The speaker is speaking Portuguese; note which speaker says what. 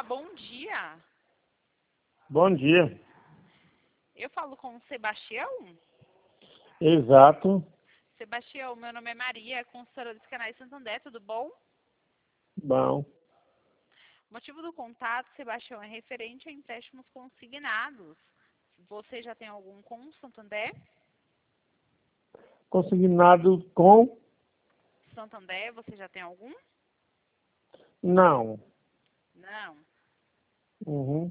Speaker 1: Bom dia.
Speaker 2: Bom dia.
Speaker 1: Eu falo com o Sebastião?
Speaker 2: Exato.
Speaker 1: Sebastião, meu nome é Maria, consultora dos canais Santander, tudo bom?
Speaker 2: Bom.
Speaker 1: O motivo do contato, Sebastião, é referente a empréstimos consignados. Você já tem algum com o Santander?
Speaker 2: Consignado com?
Speaker 1: Santander, você já tem algum?
Speaker 2: Não.
Speaker 1: Não.
Speaker 2: Uhum.